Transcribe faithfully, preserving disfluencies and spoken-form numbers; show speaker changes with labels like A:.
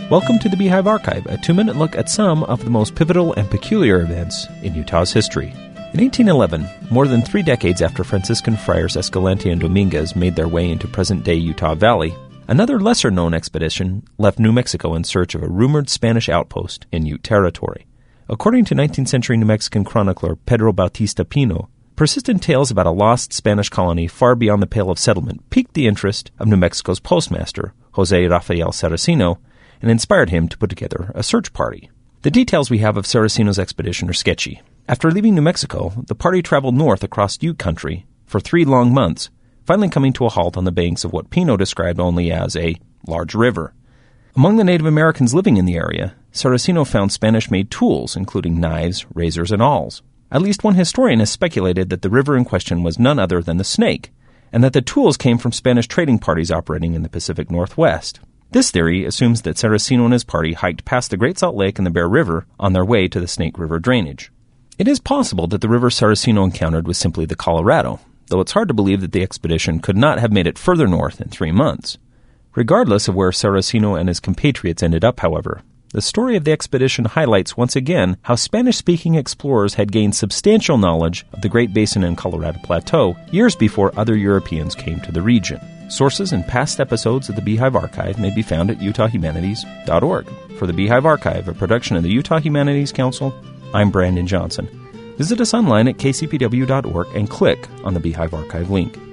A: Welcome to the Beehive Archive, a two-minute look at some of the most pivotal and peculiar events in Utah's history. In eighteen eleven, more than three decades after Franciscan friars Escalante and Dominguez made their way into present-day Utah Valley, another lesser-known expedition left New Mexico in search of a rumored Spanish outpost in Ute territory. According to nineteenth century New Mexican chronicler Pedro Bautista Pino, persistent tales about a lost Spanish colony far beyond the pale of settlement piqued the interest of New Mexico's postmaster, José Rafael Saraceno, and inspired him to put together a search party. The details we have of Saraceno's expedition are sketchy. After leaving New Mexico, the party traveled north across Ute country for three long months, finally coming to a halt on the banks of what Pino described only as a large river. Among the Native Americans living in the area, Saraceno found Spanish-made tools, including knives, razors, and awls. At least one historian has speculated that the river in question was none other than the Snake, and that the tools came from Spanish trading parties operating in the Pacific Northwest. This theory assumes that Saraceno and his party hiked past the Great Salt Lake and the Bear River on their way to the Snake River drainage. It is possible that the river Saraceno encountered was simply the Colorado, though it's hard to believe that the expedition could not have made it further north in three months. Regardless of where Saraceno and his compatriots ended up, however, the story of the expedition highlights once again how Spanish-speaking explorers had gained substantial knowledge of the Great Basin and Colorado Plateau years before other Europeans came to the region. Sources and past episodes of the Beehive Archive may be found at utah humanities dot org. For the Beehive Archive, a production of the Utah Humanities Council, I'm Brandon Johnson. Visit us online at k c p w dot org and click on the Beehive Archive link.